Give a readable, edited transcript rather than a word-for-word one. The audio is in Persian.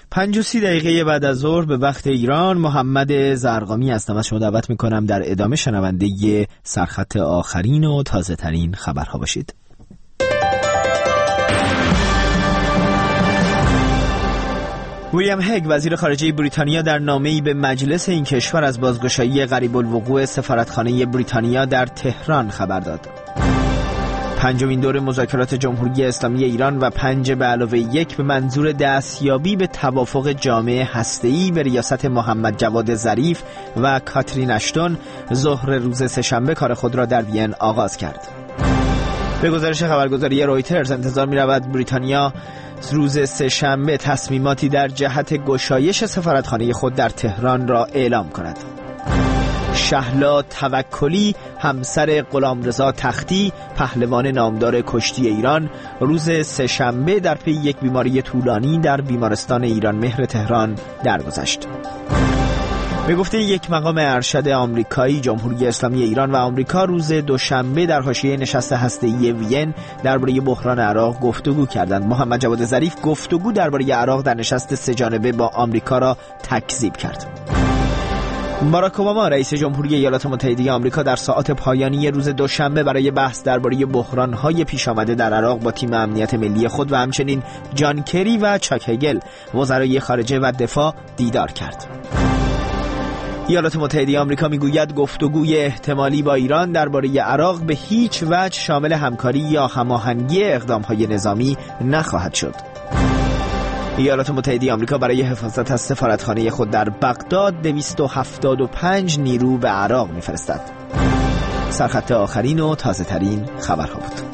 5:30 بعد از ظهر به وقت ایران، محمد زرقامی هستم. از شما دعوت میکنم در ادامه شنونده سرخط آخرین و تازه ترین خبرها باشید. ویلیام هگ وزیر خارجه بریتانیا در نامه‌ای به مجلس این کشور از بازگشایی قریب الوقوع سفارتخانه بریتانیا در تهران خبر داد. پنجمین دور مذاکرات جمهوری اسلامی ایران و 5+1 به منظور دستیابی به توافق جامع هسته‌ای به ریاست محمد جواد ظریف و کاترین اشتون ظهر روز سه‌شنبه کار خود را در وین آغاز کرد. به گزارش خبرگزاری رویترز انتظار می‌رود بریتانیا روز سه‌شنبه تصمیماتی در جهت گشایش سفارتخانه خود در تهران را اعلام کند. شهلا توکلی همسر غلامرضا تختی پهلوان نامدار کشتی ایران روز سه‌شنبه در پی یک بیماری طولانی در بیمارستان ایران مهر تهران درگذشت. به گفته یک مقام ارشد آمریکایی، جمهوری اسلامی ایران و آمریکا روز دوشنبه در حاشیه نشست هسته‌ای وین درباره بحران عراق گفتگو کردند. محمد جواد ظریف گفتگو درباره عراق در نشست سه‌جانبه با آمریکا را تکذیب کرد. باراک اوباما رئیس جمهوری ایالات متحده آمریکا در ساعات پایانی روز دوشنبه برای بحث درباره بحران‌های پیش آمده در عراق با تیم امنیت ملی خود و همچنین جان کری و چاک هگل وزرای خارجه و دفاع دیدار کرد. ایالات متحده آمریکا میگوید گفتگوی احتمالی با ایران درباره عراق به هیچ وجه شامل همکاری یا هماهنگی اقدام‌های نظامی نخواهد شد. ایالات متحده آمریکا برای حفاظت از سفارتخانه خود در بغداد 275 نیرو به عراق می‌فرستد. سرخط آخرین و تازه ترین خبرها بود.